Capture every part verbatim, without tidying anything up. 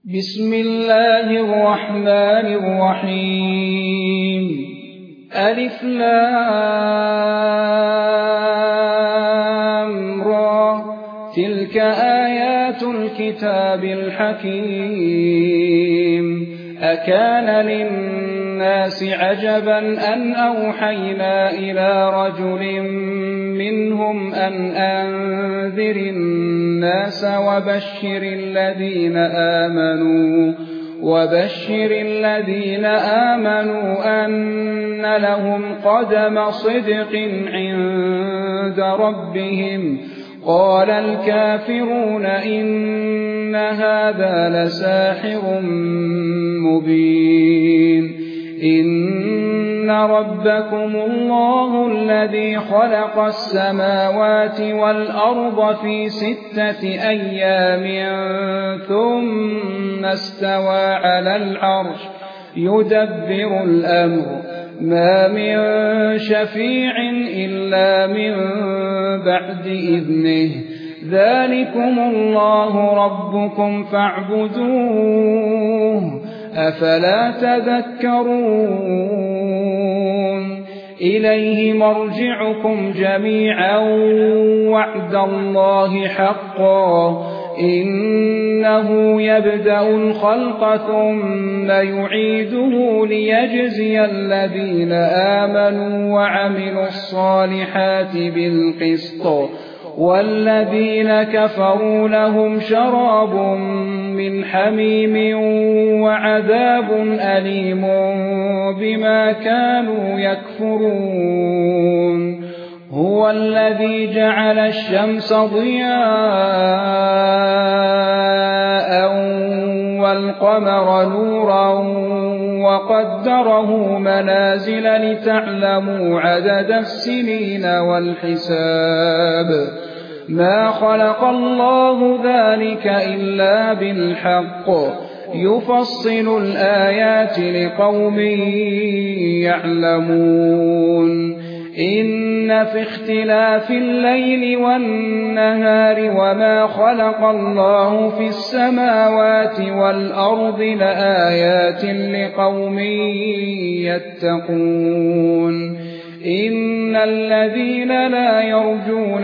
بسم الله الرحمن الرحيم. ألف لام را، تلك آيات الكتاب الحكيم. أكان للناس عجبا أن أوحينا إلى رجل منهم أن أنذر الناس وبشر الذين آمنوا وبشر الذين آمنوا أن لهم قدم صدق عند ربهم. قال الكافرون إن هذا لساحر مبين. إن ربكم الله الذي خلق السماوات والأرض في ستة أيام ثم استوى على العرش يدبر الأمر، ما من شفيع إلا من بعد إذنه. ذلكم الله ربكم فاعبدوه، أفلا تذكرون. إليه مرجعكم جميعا وعد الله حقا، إنه يبدأ الخلق ثم يعيده ليجزي الذين آمنوا وعملوا الصالحات بالقسط، والذين كفروا لهم شراب من حميم وعذاب أليم بما كانوا يكفرون. هو الذي جعل الشمس ضياء والقمر نورا وقدره منازل لتعلموا عدد السنين والحساب. ما خلق الله ذلك إلا بالحق، يفصل الآيات لقوم يعلمون. إن في اختلاف الليل والنهار وما خلق الله في السماوات والأرض لآيات لقوم يتقون. إن الذين لا يرجون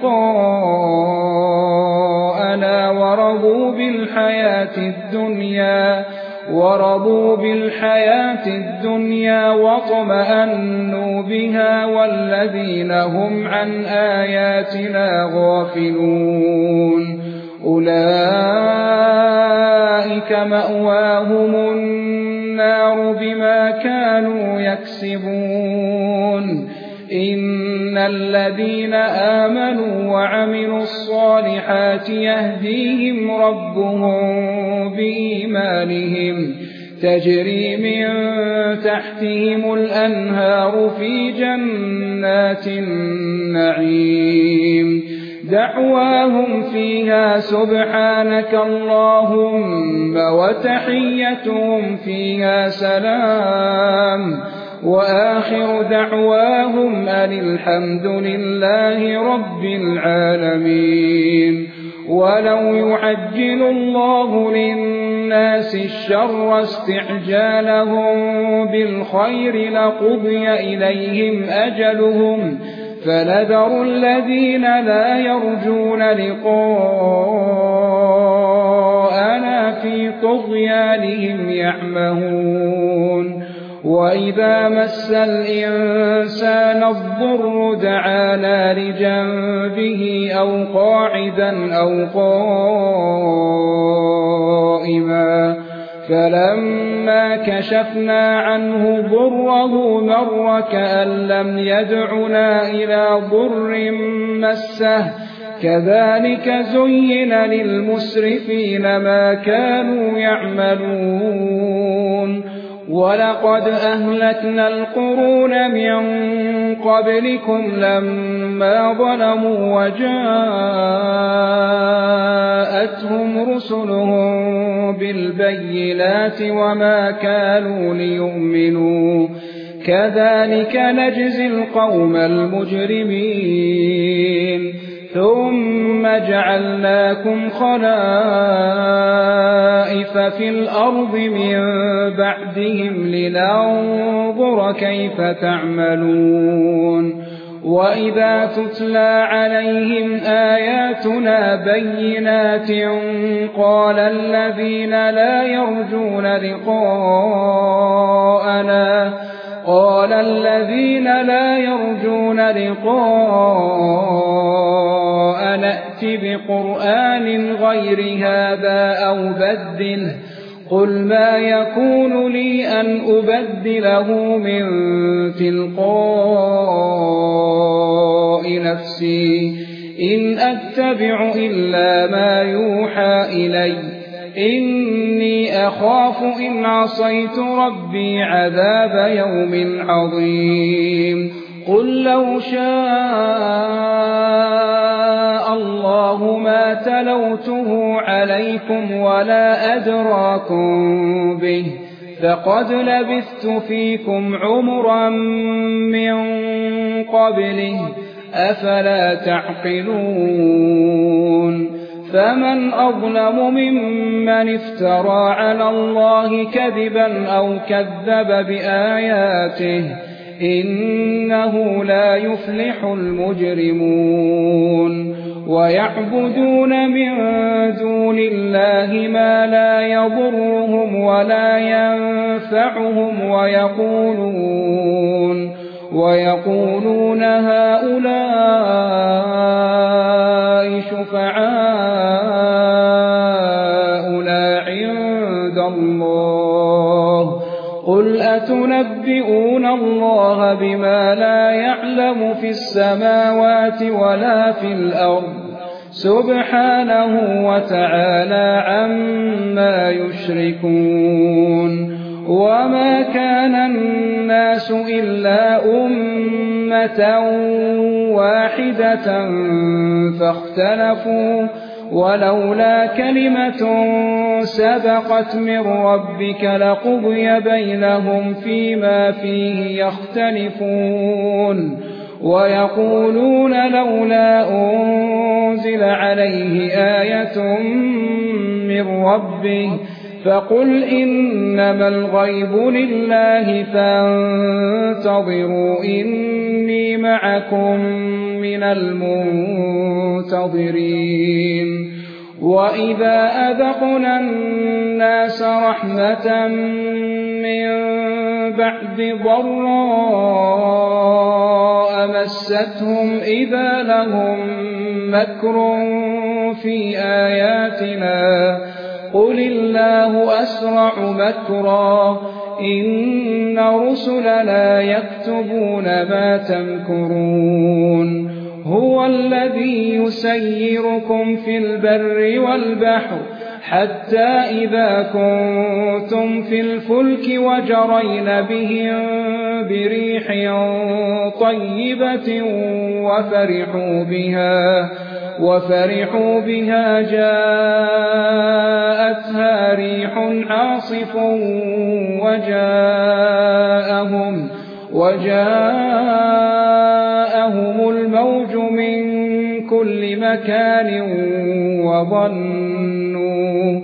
لقاءنا ورضوا بالحياة الدنيا ورضوا بالحياة الدنيا واطمأنوا بها والذين هم عن آياتنا غافلون أولئك مأواهم النار بما كانوا يكسبون. إن الذين آمنوا وعملوا الصالحات يهديهم ربهم بإيمانهم، تجري من تحتهم الأنهار في جنات النعيم. دعواهم فيها سبحانك اللهم وتحيتهم فيها سلام، وآخر دعواهم أن الحمد لله رب العالمين. ولو يعجل الله للناس الشر استعجالهم بالخير لقضي إليهم أجلهم، فنذر الذين لا يرجون لقاءنا في طغيانهم يعمهون. وإذا مس الإنسان الضر دعانا لجنبه أو قاعدا أو قائما، فلما كشفنا عنه ضره مر كأن لم يدعنا إلى ضر مسه. كذلك زين للمسرفين ما كانوا يعملون. ولقد أهلكنا القرون من قبلكم لما ظلموا وجاءتهم رسلهم بالبينات وما كانوا ليؤمنوا، كذلك نجزي القوم المجرمين. ثم جعلناكم خلائف في الأرض من بعدهم لننظر كيف تعملون وإذا تتلى عليهم آياتنا بينات قال الذين لا يرجون لقاءنا قال الذين لا يرجون لقاءنا نأت بقرآن غير هذا أو بدله قل ما يكون لي أن أبدله من تلقاء نفسي إن أتبع إلا ما يوحى إلي إني أخاف إن عصيت ربي عذاب يوم عظيم قل لو شاء الله ما تلوته عليكم ولا أدراكم به فقد لبثت فيكم عمرا من قبله أفلا تعقلون فمن أظلم ممن افترى على الله كذبا أو كذب بآياته إنه لا يفلح المجرمون ويعبدون من دون الله ما لا يضرهم ولا ينفعهم ويقولون ويقولون هؤلاء شفعاؤنا عند الله قل أتنبئون الله بما لا يعلم في السماوات ولا في الأرض سبحانه وتعالى عما يشركون وما كان الناس إلا أمة واحدة فاختلفوا ولولا كلمة سبقت من ربك لقضي بينهم فيما فيه يختلفون ويقولون لولا أنزل عليه آية من ربه فقل إنما الغيب لله فانتظروا إني معكم من المنتظرين وإذا أذقنا الناس رحمة من بعد ضراء مستهم إذا لهم مكر في آياتنا قل الله أسرع مكرا إن رسلنا يكتبون ما تمكرون هو الذي يسيركم في البر والبحر حتى إذا كنتم في الفلك وجرين بهم بريح طيبة وفرحوا بها وفرحوا بها جاءتها ريح عاصف وجاءهم وجاءهم الموج من كل مكان وظنوا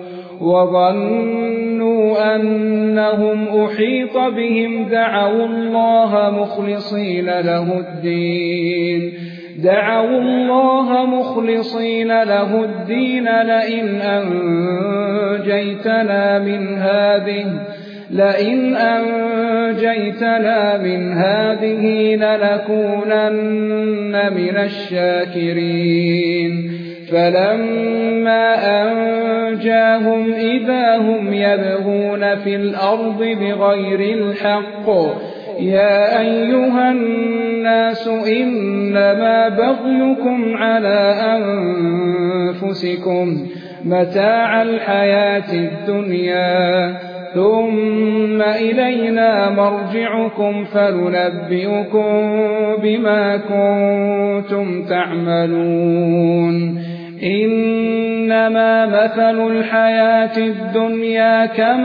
وظنوا أنهم أحيط بهم دعوا الله مخلصين له الدين دعوا الله مخلصين له الدين لئن أنجيتنا من هذه لئن أنجيتنا من هذه لنكونن من الشاكرين فلما أنجاهم إذا هم يبغون في الأرض بغير الحق يا أيها الناس إنما بغيكم على أنفسكم متاع الحياة الدنيا ثم إلينا مرجعكم فننبئكم بما كنتم تعملون إنما مثل الحياة الدنيا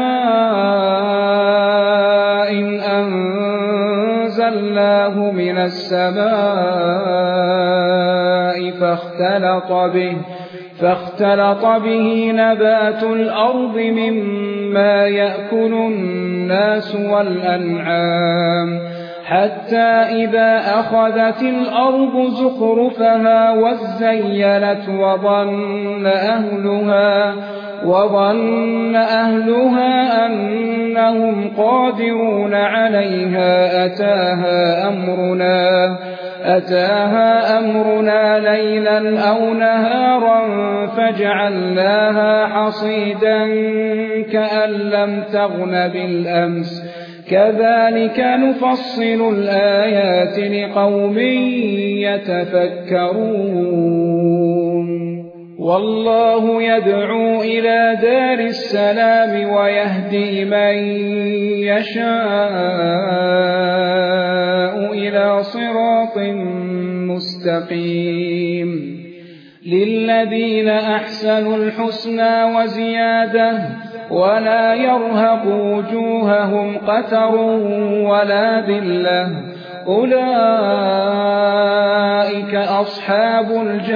كماء إن أنزلناه من السماء فاختلط به فاختلط به نبات الأرض مما يأكل الناس والأنعام حتى إذا أخذت الأرض زخرفها وزينت وظن أهلها وظن أهلها أنهم قادرون عليها أتاها أمرنا أتاها أمرنا ليلا أو نهارا فجعلناها حصيدا كأن لم تغن بالأمس كذلك نفصل الآيات لقوم يتفكرون والله يدعو إلى دار السلام ويهدي من يشاء إلى صراط مستقيم للذين أحسنوا الحسنى وزيادة ولا يرهق وجوههم قتر ولا ذلة أولئك أصحاب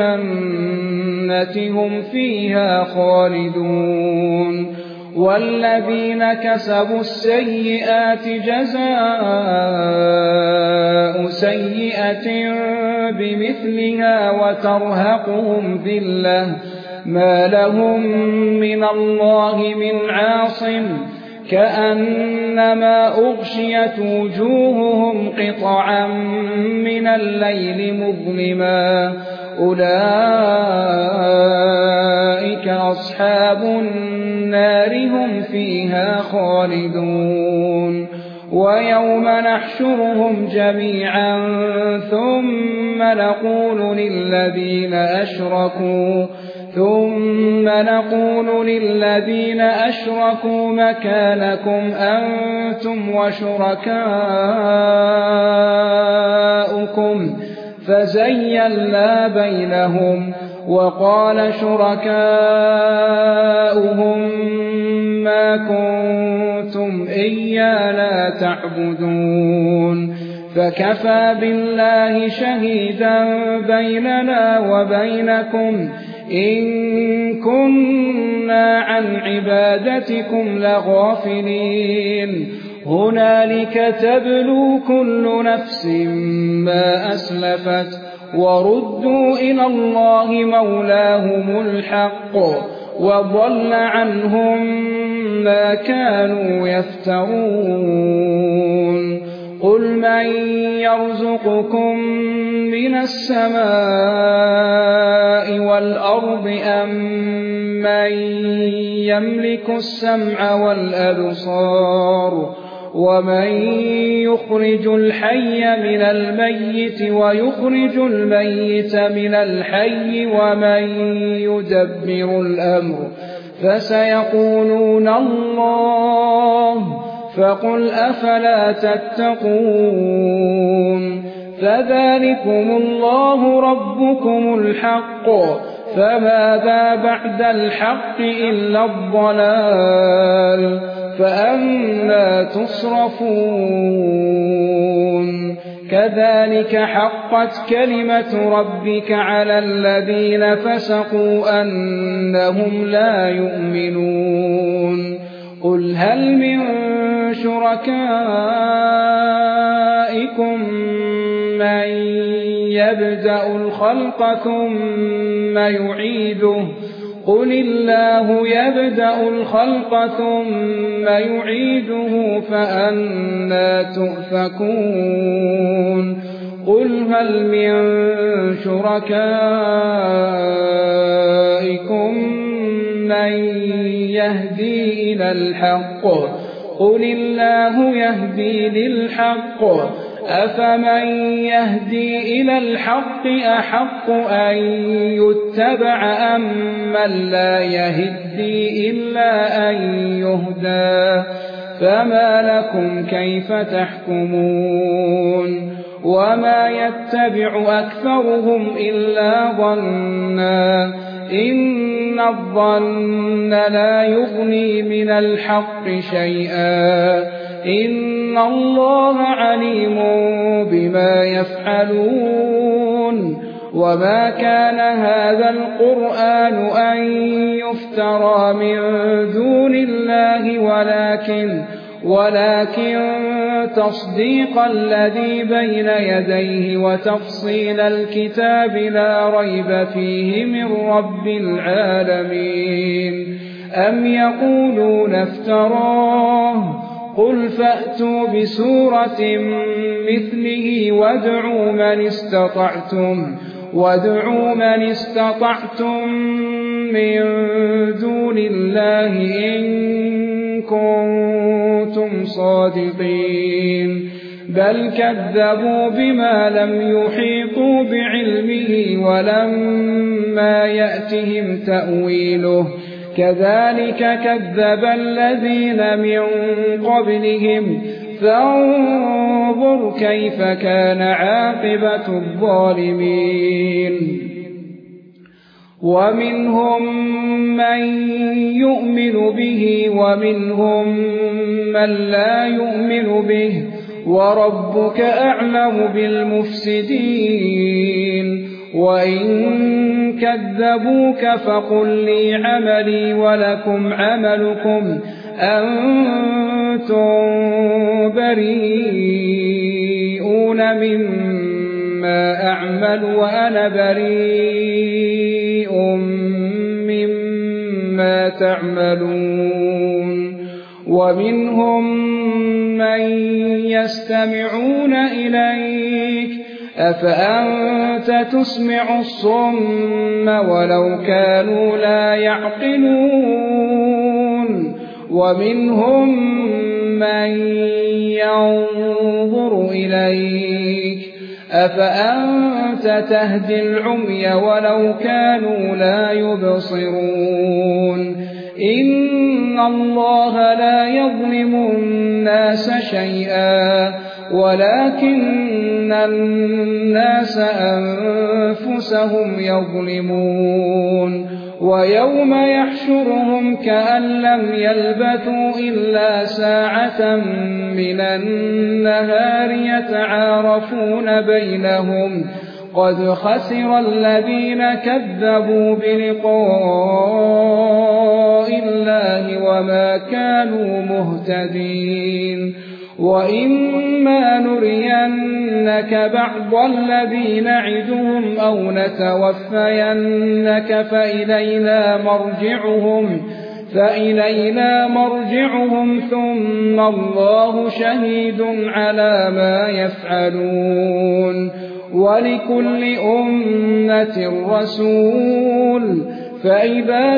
الجنة هم فيها خالدون والذين كسبوا السيئات جزاء سيئة بمثلها وترهقهم ذلة ما لهم من الله من عاصم كأنما أغشيت وجوههم قطعا من الليل مظلما أولئك أصحاب النار هم فيها خالدون ويوم نحشرهم جميعا ثم نقول للذين أشركوا ثم نقول للذين أشركوا مكانكم أنتم وشركاؤكم فزيّلنا بينهم وقال شركاؤهم ما كنتم إيانا تعبدون فكفى بالله شهيدا بيننا وبينكم إن كنا عن عبادتكم لغافلين هنالك تبلو كل نفس ما أسلفت وردوا إلى الله مولاهم الحق وضل عنهم ما كانوا يفترون قل من يرزقكم من السماء والأرض أم من يملك السمع والأبصار ومن يخرج الحي من الميت ويخرج الميت من الحي ومن يدبر الأمر فسيقولون الله فقل أفلا تتقون فذلكم الله ربكم الحق فماذا بعد الحق إلا الضلال فأنى تصرفون كذلك حقت كلمة ربك على الذين فسقوا أنهم لا يؤمنون قل هل من شركائكم من يبدأ الخلق ثم يعيده قل الله يبدأ الخلق ثم يعيده فأنى تؤفكون قل هل من شركائكم من يهدي إلى الحق قل الله يهدي للحق أفمن يهدي إلى الحق أحق أن يتبع أم من لا يهدي إلا أن يهدى فما لكم كيف تحكمون وما يتبع أكثرهم إلا ظنا إن الظن لا يغني من الحق شيئا إن الله عليم بما يفعلون وما كان هذا القرآن أن يفترى من دون الله ولكن ولكن تصديق الذي بين يديه وتفصيل الكتاب لا ريب فيه من رب العالمين. أم يقولون افتراه قل فأتوا بسورة مثله وادعوا من استطعتم وادعوا من استطعتم من دون الله إن كنتم صادقين. بل كذبوا بما لم يحيطوا بعلمه ولما يأتهم تأويله كذلك كذب الذين من قبلهم فانظر كيف كان عاقبة الظالمين. ومنهم من يؤمن به ومنهم من لا يؤمن به وربك أعلم بالمفسدين. وإن كذبوك فقل لي عملي ولكم عملكم أنتم بريئون مما أعمل وأنا بريء مما تعملون. ومنهم من يستمعون إليك أفأنت تسمع الصم ولو كانوا لا يعقلون. ومنهم من ينظر إليك أفأنت تهدي العمي ولو كانوا لا يبصرون. إن الله لا يظلم الناس شيئا ولكن الناس أنفسهم يظلمون. ويوم يحشرهم كأن لم يلبثوا إلا ساعة من النهار يتعارفون بينهم قد خسر الذين كذبوا بلقاء الله وما كانوا مهتدين. وإما نرينك بعض الذي نعدهم أو نتوفينك فإلينا مرجعهم فإلينا مرجعهم ثم الله شهيد على ما يفعلون. ولكل أمة رسول فإذا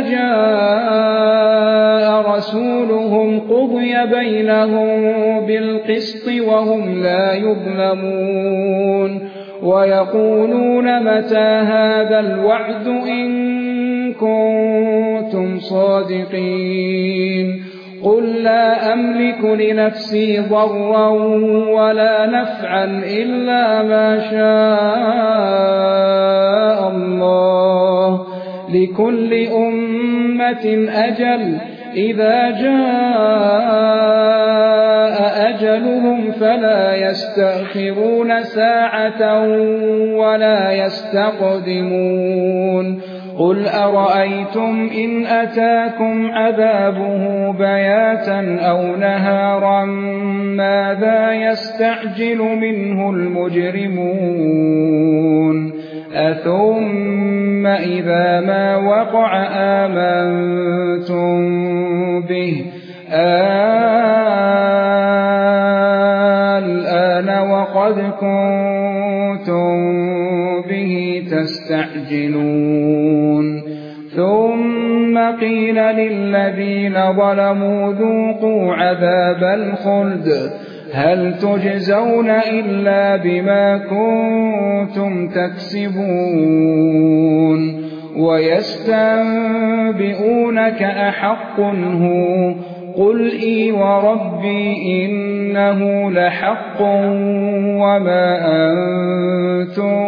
جاء رسولهم قضي بينهم بالقسط وهم لا يظلمون. ويقولون متى هذا الوعد إن كنتم صادقين. قل لا أملك لنفسي ضرا ولا نفعا إلا ما شاء الله لكل أمة أجل إذا جاء أجلهم فلا يستأخرون ساعة ولا يستقدمون. قل أرأيتم إن أتاكم عذابه بياتا أو نهارا ماذا يستعجل منه المجرمون. أثم إذا ما وقع آمنتم به الآن وقد كنتم به تستعجلون. ثم قيل للذين ظلموا ذوقوا عذاب الخلد هل تجزون إلا بما كنتم تكسبون. ويستنبئونك أحق هو قل إي وربي إنه لحق وما أنتم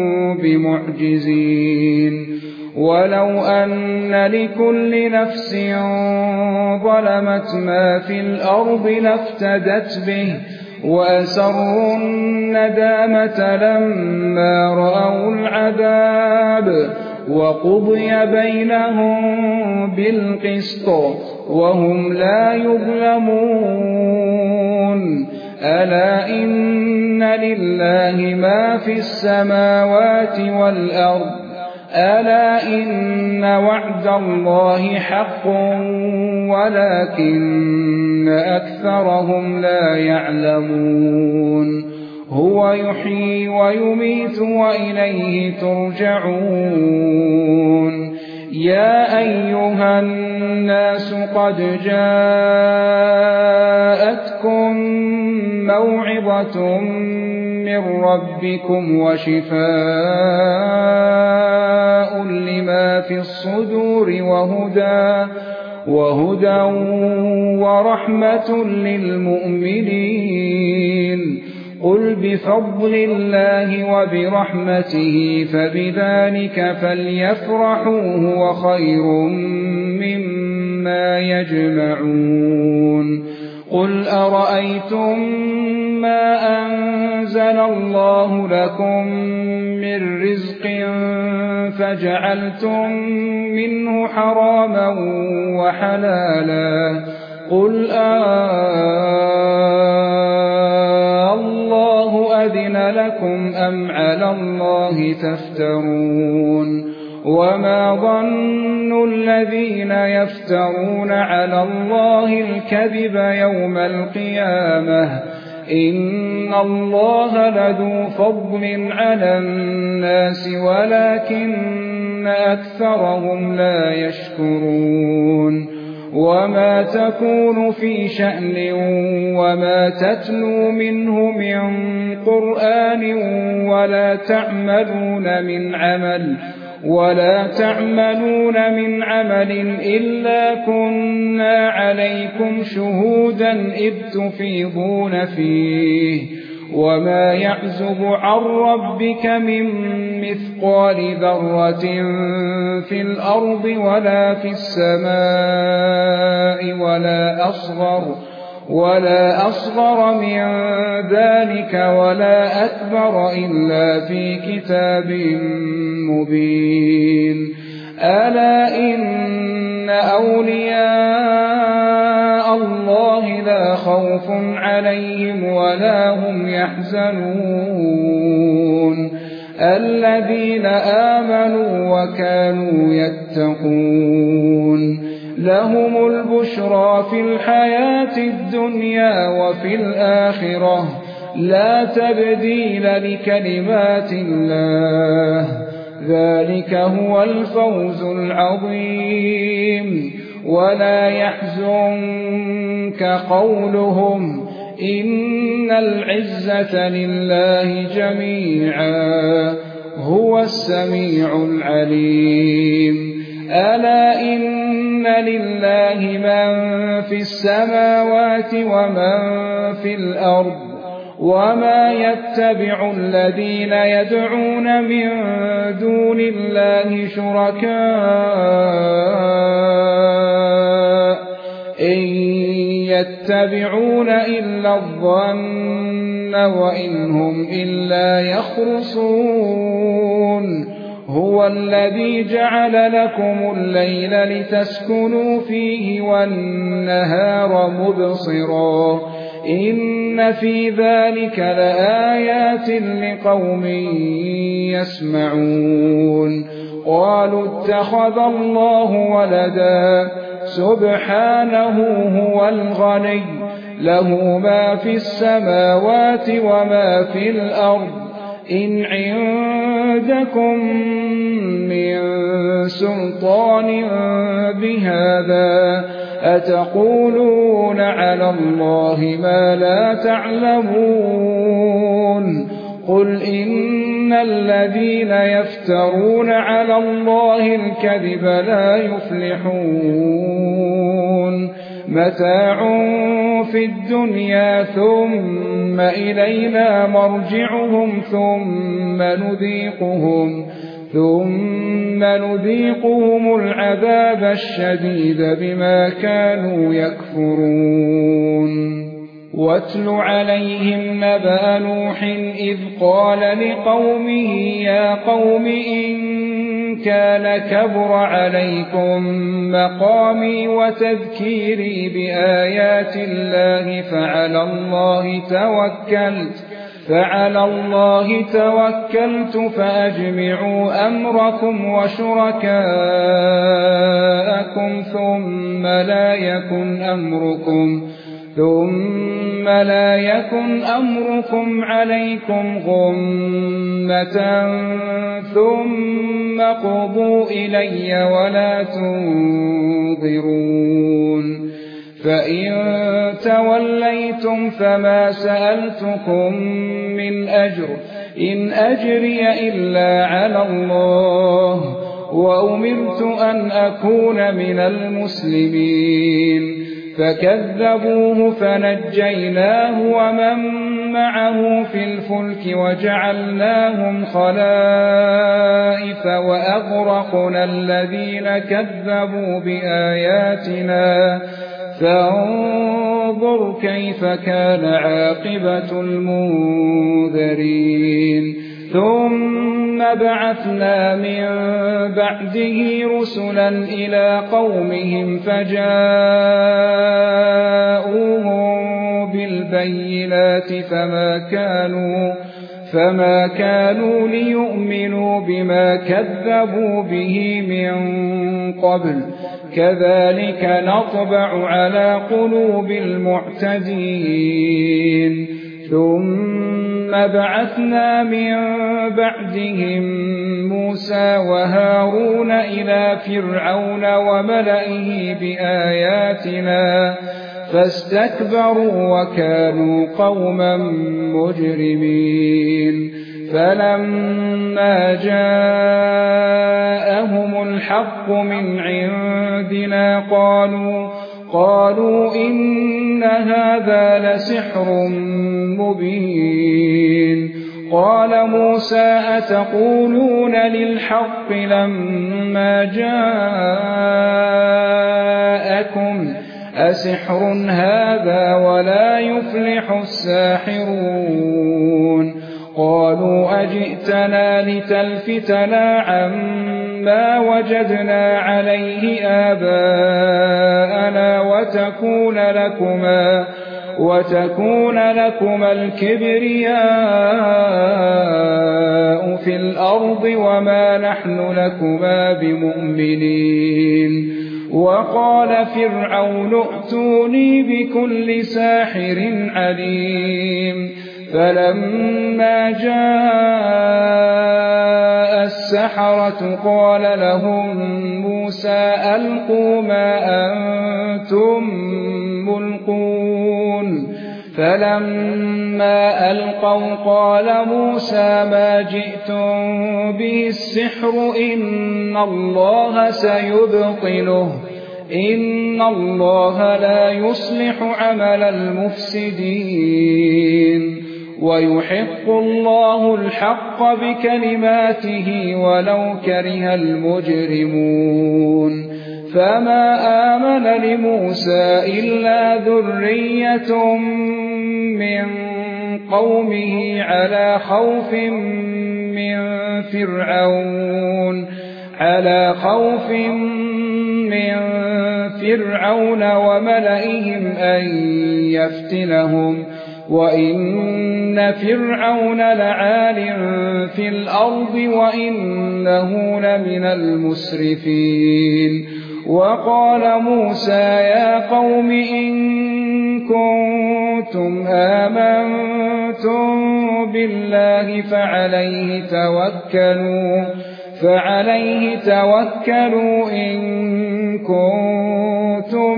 بمعجزين. ولو أن لكل نفس ظلمت ما في الأرض لافتدت به وأسروا الندامة لما رأوا العذاب وقضي بينهم بالقسط وهم لا يظلمون ألا إن لله ما في السماوات والأرض ألا إن وعد الله حق ولكن أكثرهم لا يعلمون هو يحيي ويميت وإليه ترجعون يا أيها الناس قد جاءتكم موعظة من ربكم وشفاء لما في الصدور وهدى وهدى ورحمة للمؤمنين قل بفضل الله وبرحمته فبذلك فليفرحوا هو خير مما يجمعون قل أرأيتم ما أنزل الله لكم من رزق فجعلتم منه حراما وحلالا قل آه الله أذن لكم أم على الله تفترون وما ظن الذين يفترون على الله الكذب يوم القيامة إن الله لذو فضل على الناس ولكن أكثرهم لا يشكرون وما تكون في شأن وما تتلو منه من قرآن ولا تعملون من عمل ولا تعملون من عمل إلا كنا عليكم شهودا إذ تفيضون فيه وما يعزب عن ربك من مثقال ذرة في الأرض ولا في السماء ولا أصغر ولا أصغر من ذلك ولا أكبر إلا في كتاب مبين ألا إن أولياء الله لا خوف عليهم ولا هم يحزنون الذين آمنوا وكانوا يتقون لهم البشرى في الحياة الدنيا وفي الآخرة لا تبديل لكلمات الله ذلك هو الفوز العظيم ولا يحزنك قولهم إن العزة لله جميعا هو السميع العليم ألا إن لله من في السماوات ومن في الأرض وما يتبع الذين يدعون من دون الله شركاء إن يتبعون إلا الظن وإن هم إلا يخرصون هو الذي جعل لكم الليل لتسكنوا فيه والنهار مبصرا إن في ذلك لآيات لقوم يسمعون قالوا اتخذ الله ولدا سبحانه هو الغني له ما في السماوات وما في الأرض إن عندكم من سلطان بهذا أتقولون على الله ما لا تعلمون قل إن الذين يفترون على الله الكذب لا يفلحون متاع في الدنيا ثم إلينا مرجعهم ثم نذيقهم ثم نذيقهم العذاب الشديد بما كانوا يكفرون واتل عليهم نبأ نوح إذ قال لقومه يا قوم إن كان كبر عليكم مقامي وتذكيري بآيات الله فعلى الله توكلت فعلى الله توكلت فأجمعوا أمركم وشركاءكم ثم لا يكن أمركم ثم لا يكن أمركم عليكم غمة ثم قضوا إلي ولا تنظرون فإن توليتم فما سألتكم من أجر إن أجري إلا على الله وأمرت أن أكون من المسلمين فكذبوه فنجيناه ومن معه في الفلك وجعلناهم خلائف وأغرقنا الذين كذبوا بآياتنا فانظر كيف كان عاقبة المنذرين ثم بعثنا من بعده رسلا إلى قومهم فجاءوهم بالبينات فما كانوا فما كانوا ليؤمنوا بما كذبوا به من قبل كذلك نطبع على قلوب المعتدين ثم بعثنا من بعدهم موسى وهارون إلى فرعون وملئه بآياتنا فاستكبروا وكانوا قوما مجرمين فلما جاءهم الحق من عندنا قالوا قالوا إن هذا لسحر مبين قال موسى أتقولون للحق لما جاءكم أسحر هذا ولا يفلح الساحرون قالوا أجئتنا لتلفتنا عما وجدنا عليه آباءنا وتكون لكما وتكون لكما الكبرياء في الأرض وما نحن لكما بمؤمنين وقال فرعون ائتوني بكل ساحر عليم فلما جاء السحرة قال لهم موسى ألقوا ما أنتم ملقون فلما ألقوا قال موسى ما جئتم به السحر إن الله سيبطله إن الله لا يصلح عمل المفسدين ويحق الله الحق بكلماته ولو كره المجرمون فما آمن لموسى إلا ذرية من قومه على خوف من فرعون على خوف من فرعون وملئهم أن يفتنهم وإن فرعون لعال في الأرض وإنه لمن المسرفين وقال موسى يا قوم إن كنتم آمنتم بالله فعليه توكلوا فعليه توكلوا إن كنتم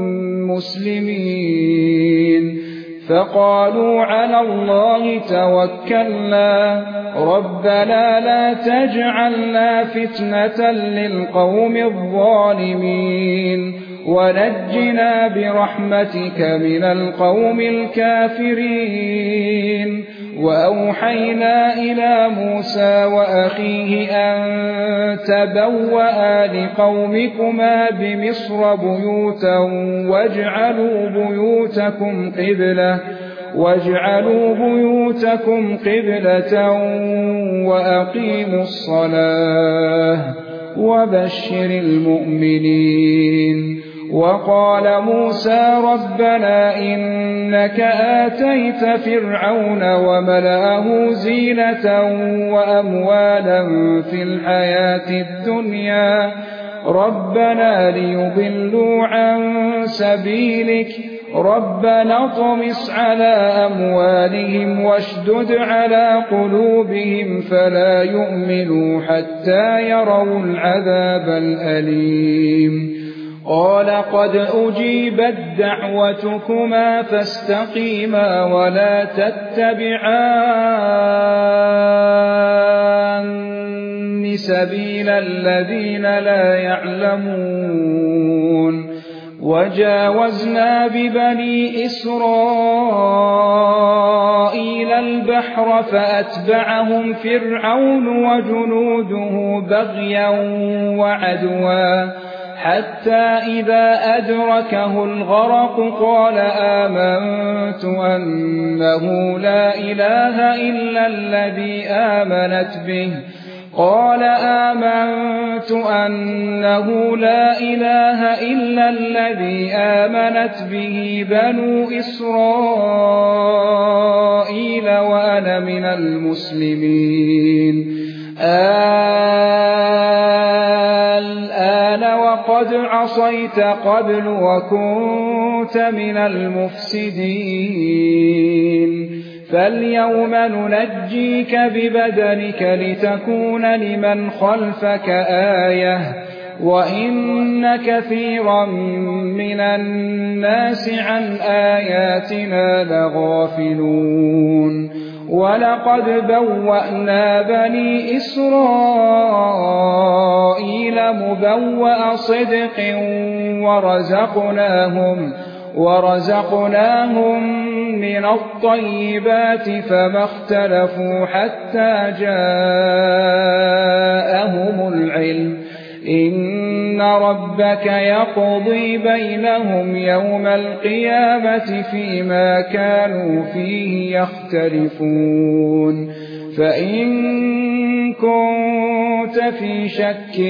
مسلمين فقالوا على الله توكلنا ربنا لا تجعلنا فتنة للقوم الظالمين ونجنا برحمتك من القوم الكافرين وأوحينا إلى موسى وأخيه أن تبوأ لقومكما بمصر بيوتا واجعلوا بيوتكم قبلة واجعلوا بيوتكم قبلة وأقيموا الصلاة وبشر المؤمنين. وقال موسى ربنا إنك آتيت فرعون وملأه زينة وأموالا في الحياة الدنيا ربنا ليضلوا عن سبيلك ربنا اطمس على أموالهم واشدد على قلوبهم فلا يؤمنوا حتى يروا العذاب الأليم. قال قد أجيبت دعوتكما فاستقيما ولا تتبعان سبيل الذين لا يعلمون. وجاوزنا ببني إسرائيل البحر فأتبعهم فرعون وجنوده بغيا وعدوا حتى إذا أدركه الغرق قال آمنت أنه لا إله إلا الذي آمنت به قال آمنت أنه لا إله إلا الذي آمنت به بنو إسرائيل وأنا من المسلمين. الآن وقد عصيت قبل وكنت من المفسدين فاليوم ننجيك ببدنك لتكون لمن خلفك آية وإن كثيرا من الناس عن آياتنا لغافلون. ولقد بوأنا بني إسرائيل مبوأ صدق ورزقناهم ورزقناهم من الطيبات فما اختلفوا حتى جاءهم العلم إن ربك يقضي بينهم يوم القيامة فيما كانوا فيه يختلفون. فإن كنت في شك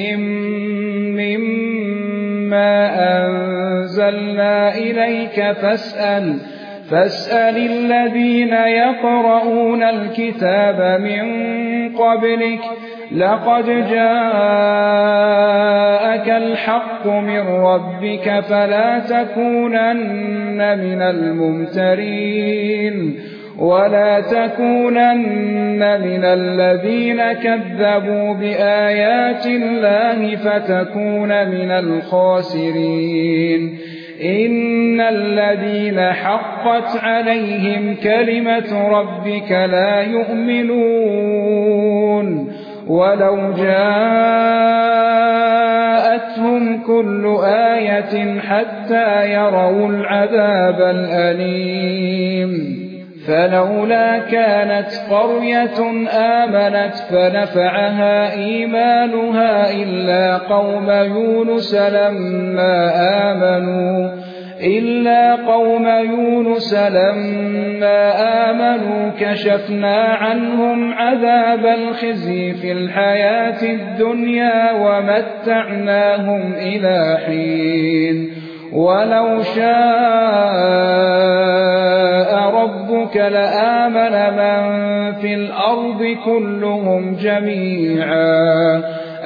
مما أنزلنا إليك فاسأل فاسأل الذين يقرؤون الكتاب من قبلك لقد جاءك الحق من ربك فلا تكونن من الممترين ولا تكونن من الذين كذبوا بآيات الله فتكون من الخاسرين. إن الذين حقت عليهم كلمة ربك لا يؤمنون ولو جاءتهم كل آية حتى يروا العذاب الأليم. فلولا كانت قرية آمنت فنفعها إيمانها إلا قوم يونس لما آمنوا إلا قوم يونس لما آمنوا كشفنا عنهم عذاب الخزي في الحياة الدنيا ومتعناهم إلى حين. ولو شاء ربك لآمن من في الأرض كلهم جميعا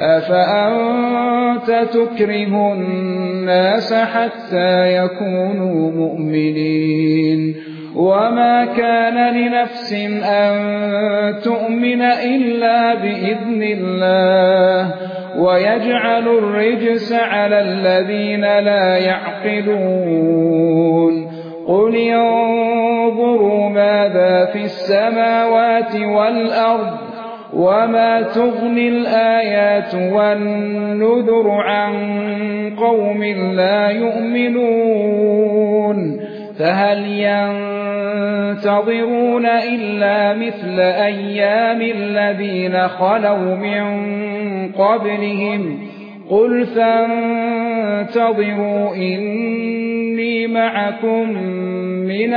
أفأنت تكره الناس حتى يكونوا مؤمنين. وما كان لنفس أن تؤمن إلا بإذن الله ويجعل الرجس على الذين لا يعقلون. قل انظروا ماذا في السماوات والأرض وما تغني الآيات والنذر عن قوم لا يؤمنون. فهل ينظرون تنتظرون إلا مثل أيام الذين خلوا من قبلهم قل فانتظروا إني معكم من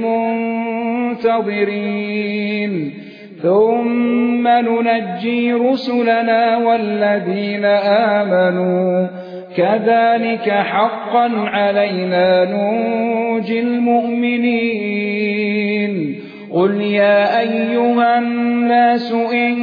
المنتظرين ثم ننجي رسلنا والذين آمنوا كذلك حقا علينا ننجي المؤمنين قل يا أيها الناس إن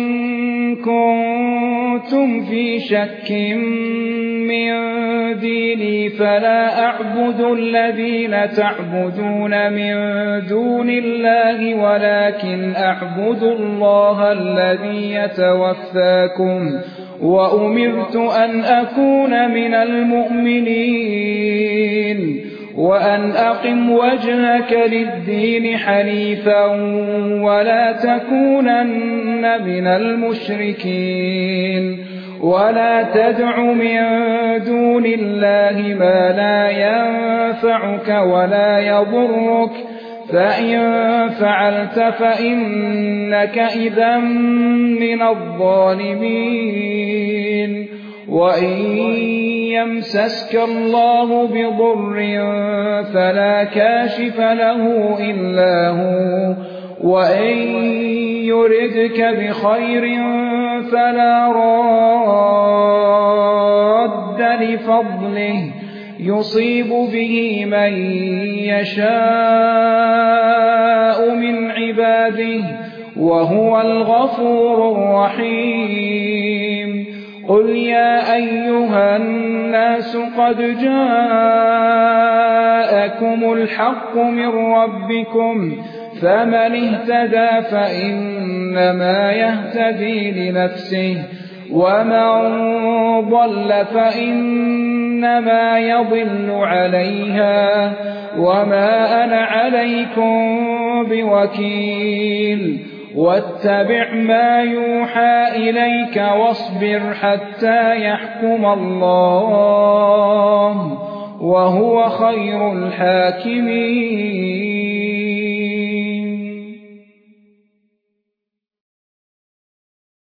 كنتم في شك من ديني فلا أعبد الذين تعبدون من دون الله ولكن أعبد الله الذي يتوفاكم وأمرت أن أكون من المؤمنين وأن أقم وجهك للدين حنيفا ولا تكونن من المشركين ولا تدع من دون الله ما لا ينفعك ولا يضرك فإن فعلت فإنك إذا من الظالمين وإن يمسسك الله بضر فلا كاشف له إلا هو وإن يردك بخير فلا راد لفضله يصيب به من يشاء من عباده وهو الغفور الرحيم قل يا أيها الناس قد جاءكم الحق من ربكم فمن اهتدى فإنما يهتدي لنفسه ومن ضل فإنما يضل عليها وما أنا عليكم بوكيل واتبع ما يوحى إليك واصبر حتى يحكم الله وهو خير الحاكمين